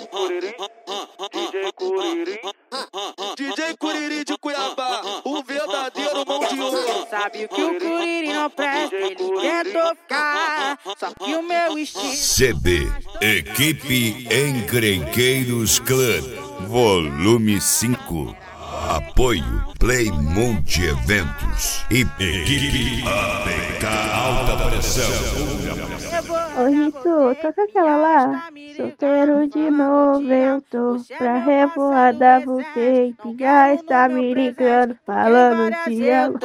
DJ Curirim de Cuiabá, o verdadeiro mão de ouro. Sabe que o Curirim não presta, ele tentou ficar, só que o meu estilo. CD Equipe Encrenqueiros Clã, volume 5. Apoio Playmount Eventos e Equipe APK Alta Pressão. Ô Rito, toca aquela lá. Solteiro de novo eu tô, pra revoada voltei, que já está me ligando, falando te amo.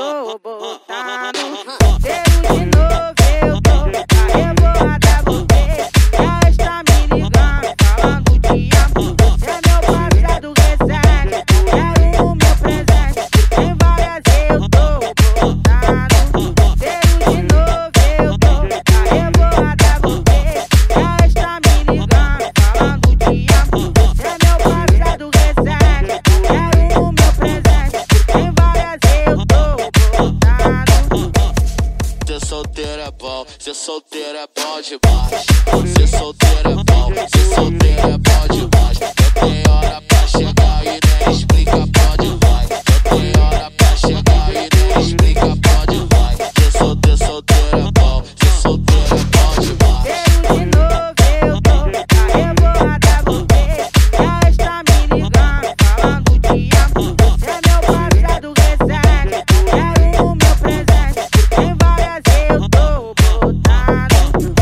Solteiro de novo eu tô, pra revoada voltei, já está me ligando, falando te amo. Você é meu passado recente, quero o meu presente, tem várias eu tô botando. Solteiro de novo eu tô, pra revoada voltei, já está me ligando, falando te amo. Você é meu passado recente, quero o meu presente, tem várias eu tô botando. Ser solteiro é bom, ser solteiro é bom demais. Ser solteiro é bom, ser solteiro é bom demais. Não tem hora pra chegar e nem explica pra onde vai. Não tem hora pra chegar e nem explica pra onde vai. Ser solteiro é bom, ser solteiro é bom demais. Solteiro de novo eu tô, pra revoada voltei, já está me ligando, falando te amo. Você é meu passado recente, quero o meu presente, tem várias eu tô botando.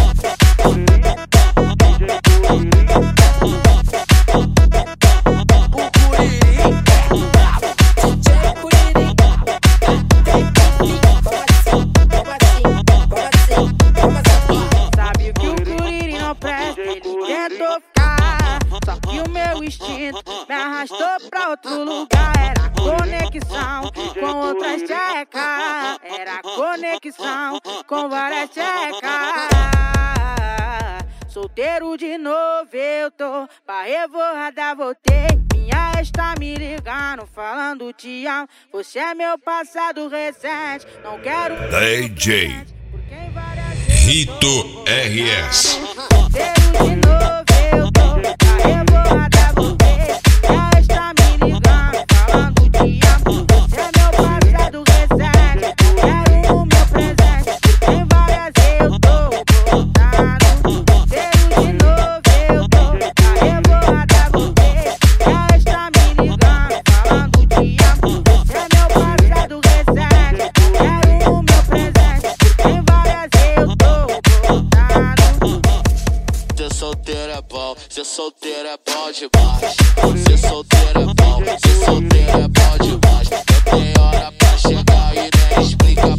Sabe que o Curirim não presta, ele tentou ficar, só que o meu instinto me arrastou pra outro lugar. Era conexão com outras tchecas, era conexão com várias tchecas. Solteiro de novo eu tô, pra revoada voltei, minha ex tá me ligando, falando te amo. Você é meu passado recente, não quero DJ quem várias Rito RS. solteiro de novo eu tô, pra revoada voltei, já está me ligando, falando te amo. Você é meu passado recente, quero o meu presente, tem várias eu tô botando. Solteiro de novo eu tô, pra revoada voltei, já está me ligando, falando te amo. Você é meu passado recente, quero o meu presente, tem várias eu tô botando. Ser solteiro é bom, ser solteiro é bom demais. Ser solteiro é bom, ser solteiro é bom demais. Não tem hora pra chegar e nem explica